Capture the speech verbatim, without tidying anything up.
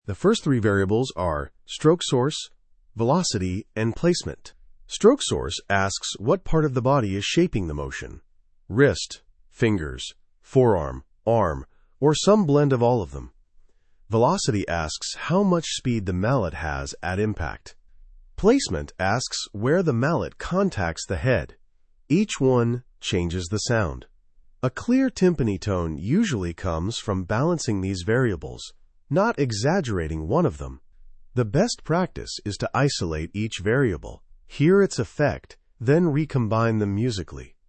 The first three variables are stroke source, velocity, and placement. Stroke source asks what part of the body is shaping the motion: wrist, fingers, forearm, arm, or some blend of all of them. Velocity asks how much speed the mallet has at impact. Placement asks where the mallet contacts the head. Each one changes the sound. A clear timpani tone usually comes from balancing these variables, not exaggerating one of them. The best practice is to isolate each variable, hear its effect, then recombine them musically.